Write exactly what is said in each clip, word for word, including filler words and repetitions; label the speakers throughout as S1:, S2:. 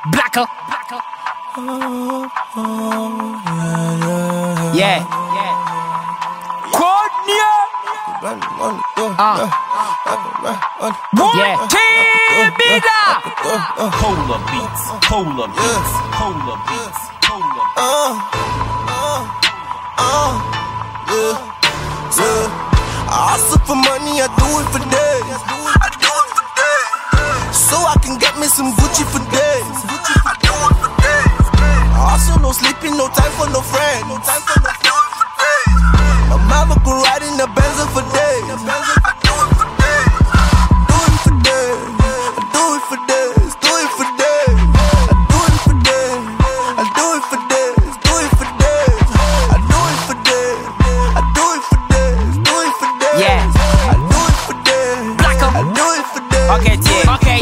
S1: Blacker. Yeah. Konya. Uh. Yeah. T-Bida.
S2: Polar beats. Polar beats. Polar beats. Polar beats. Uh. Uh. Uh. Yeah. Yeah. I hustle for money, I do it for days. I do it for days. So I can get me some Gucci for days. I do it for days. I also no sleeping, no time for no friends. No time for no friends for days. My mama could ride in the Benz for days. I do it for days. Do it for days. I do it for days. Do it for days. I do it for days. I do it for days. Do it for days. I do it for days. I do it for days. Do it for days.
S1: Yeah.
S2: I do it for days.
S1: Blacker.
S2: I do it for days.
S1: Okay, yeah. Okay.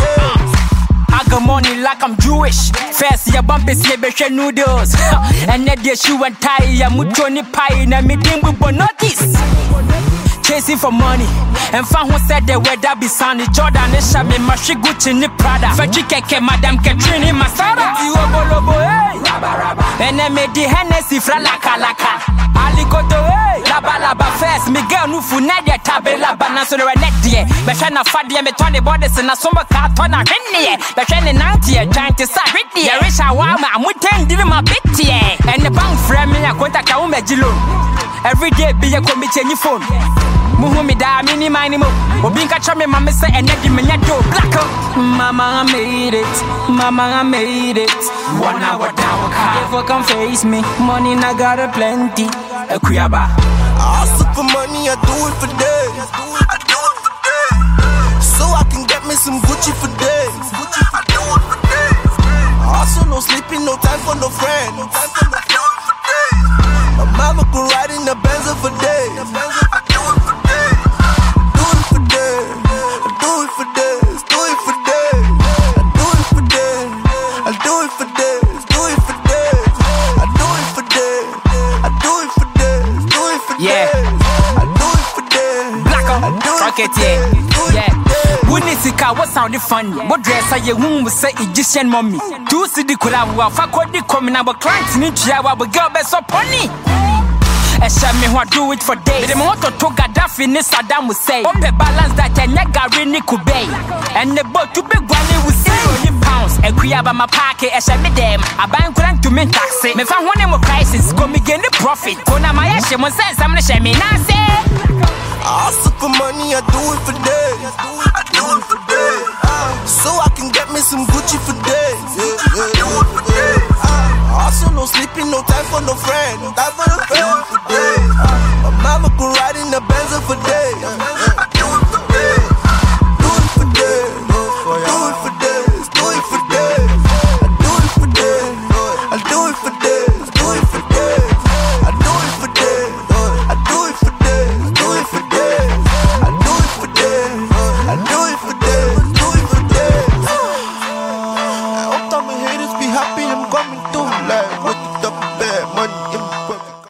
S1: I got money like I'm Jewish. First, ya bump is never noodles. And then the shoe and tie, ya muchoni pie, na me dim with notice. Chasing for money, and found who said the weather be sunny. Jordan is shabby, Mashi Gucci ni Prada. Fetchy keke, Madame Katrina Masara. You a bolobo, hey. And then made the Hennessy fra laka laka. Aligoto, hey. Laba laba first, Miguel Nufu Nadia Tabela Banaso the net dear. Bashana Fadia, me twenty borders and a summer car tona Rinny. Bashana ninety, trying to start Rinny. Risha Wama, I'm with ten, give him a bit here. And the bank frame me, I contact Kaume Jilo. Every day be a committee any phone. Muhumida, mini minimo. Obinka chame, mama say, and let you do blacker. Mama, I made it. Mama, I made it. One hour down, if you come face me, money, I got a plenty. A kuyaba.
S2: I hustle for money, I do it for days. I do it for days. So I can get me some Gucci for days. I do it for days. I also no sleeping, no time for no friends. No time for no friends for days. My mama could ride in the Benz for days. I do it for days. Do it for days. I do it for days. Do it for days. I do it for days. I do it for days. Do it for days. I do it for days. I do it for days. Do it for
S1: Yeah.
S2: days. I do it for days.
S1: Blacker.
S2: I do it
S1: Okay,
S2: for
S1: yeah.
S2: days. Do it
S1: Yeah.
S2: for days.
S1: When it's a car, what sounded funny? What dress are you womb say Egyptian mommy? Two city could have a faculty coming our clients need to have a girl best up pony. I shall me what do it for days. The motor to Gaddafi in Saddam will say. Up a balance that a Nagarini could bay. And the boat to big one will say only pounds. A creaba my pocket, I shall be them. A bank grant to me taxi. Me found one more crisis, come again the profit. Kona my ashe, one sense I'm the shame. I say,
S2: I hustle for money, I do it for days. I do it for